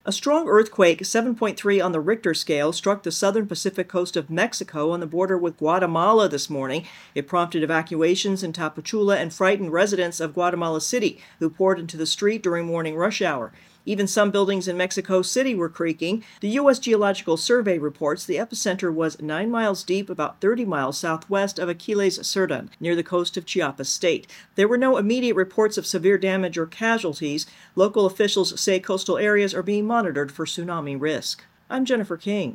A strong earthquake, 7.3 on the Richter scale, struck the southern Pacific coast of Mexico on the border with Guatemala this morning. It prompted evacuations in Tapachula and frightened residents of Guatemala City, who poured into the street during morning rush hour. Even some buildings in Mexico City were creaking. The U.S. Geological Survey reports the epicenter was 9 miles deep, about 30 miles southwest of Aquiles Cerdan, near the coast of Chiapas State. There were no immediate reports of severe damage or casualties. Local officials say coastal areas are being monitored for tsunami risk. I'm Jennifer King.